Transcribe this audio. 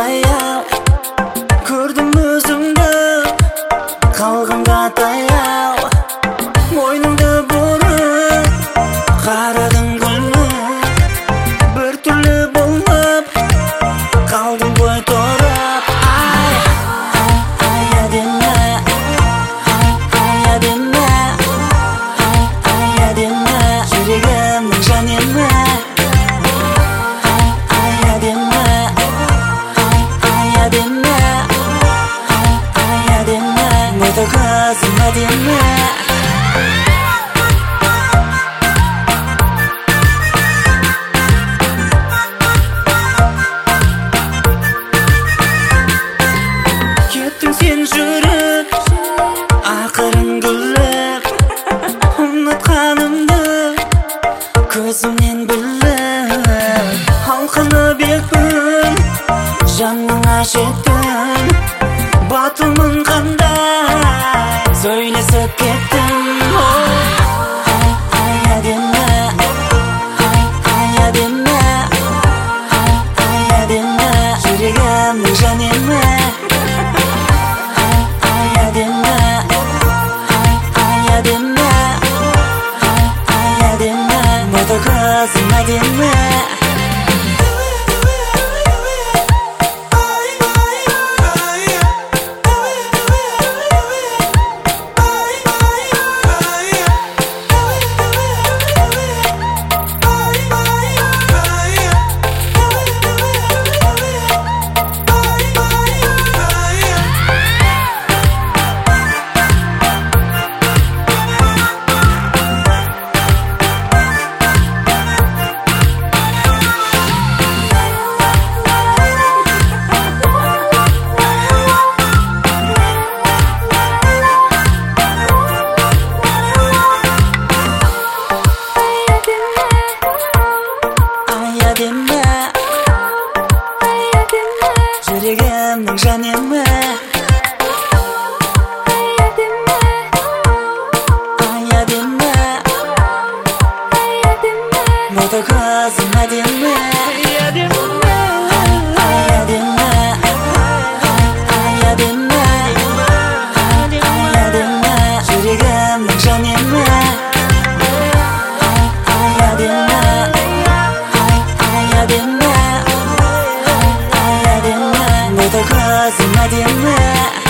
баяу көрдім өзімді қалғанға таяу мойныңды бұрып қарадың гүлім бір түрлі болып қалдым ғой тұрып ай әдемі әдемі әдемі жүрегімнің жан емі Мықты қызым әдемі Кеттің сен жүріп ақырын күліп ұнатқанымды көзімнен біліп алқынып екпін жаныңа жеттім батылмын қандай сөйлесіп кеттім әдемі әдемі әдемі жүрегімнің жан емі әдемі әдемі әдемі мықты қызым әдемі жүрегімнің жан емі әдемі мықты қызым әдемі әдемі әдемі әдемі жүрегімнің жан емі әдемі әдемі Мықты қызым әдемі